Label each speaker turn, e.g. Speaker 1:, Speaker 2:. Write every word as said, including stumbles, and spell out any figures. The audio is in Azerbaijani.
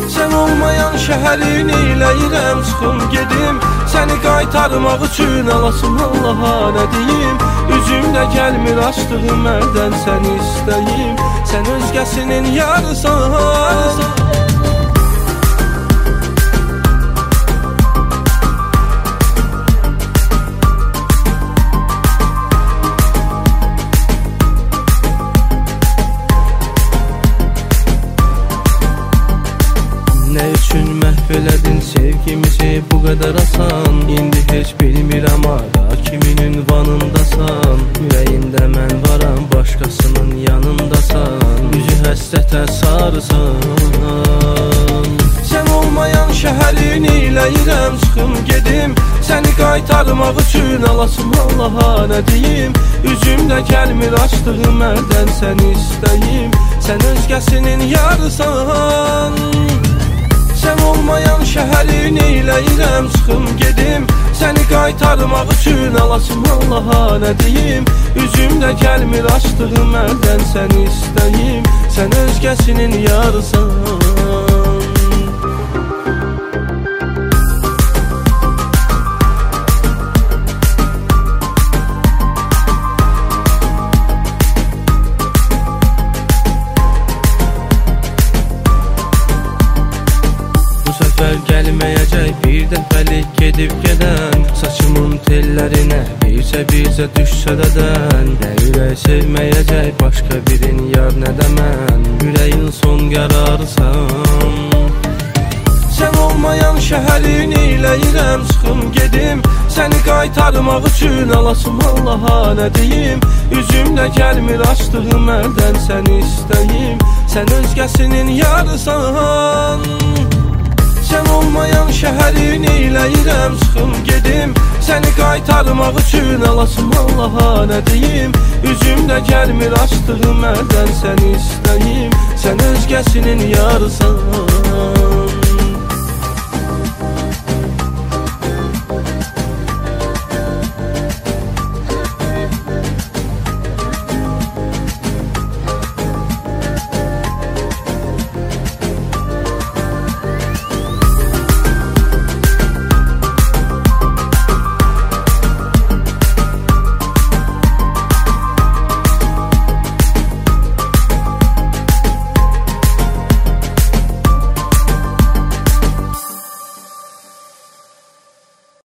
Speaker 1: Sən olmayan şəhərin eyləyirəm çıxım gedim, səni qaytarmaq üçün alasım Allaha nə deyim. Üzümdə gəlmir açdığım əldən səni istəyim, sən özgəsinin yarısan. Nə üçün məhv elədin sevgimizi bu qədər asan? İndi heç bilmirəm ara kimin ünvanındasan. Ürəyində mən varam, başqasının yanındasan. Üzü həsrətə sarısan. Sən olmayan şəhərin eyləyirəm çıxım gedim, səni qaytarmaq üçün alasım Allaha nə deyim. Üzümdə gəlmir açdığım əldən səni istəyim, sən özgəsinin yarısan. Sən olmayan şəhərin eyləyirəm çıxım gedim, səni qaytarmaq üçün alasım Allaha nə deyim. Üzümdə gəlmir açdığım əldən səni istəyim, sən özgəsinin yarısan. Gəlməyəcək bir dəfəlik gedib gedən, saçımın tellərinə bircə bircə düşsə dədən. Nə ürək sevməyəcək başqa birin yar nə də mən, ürəyin son qərarısan. Sən olmayan şəhərin eyləyirəm çıxım gedim, səni qaytarmaq üçün alasım Allaha nə deyim. Üzümdə gəlmir açdığım əldən səni istəyim, sən özgəsinin yarısan. Sən olmayan şəhərin eyləyirəm çıxım gedim, səni qaytarmaq üçün alasım Allaha nə deyim. Üzümdə gəlmir açdığım əldən səni istəyim, sən özgəsinin yarısan.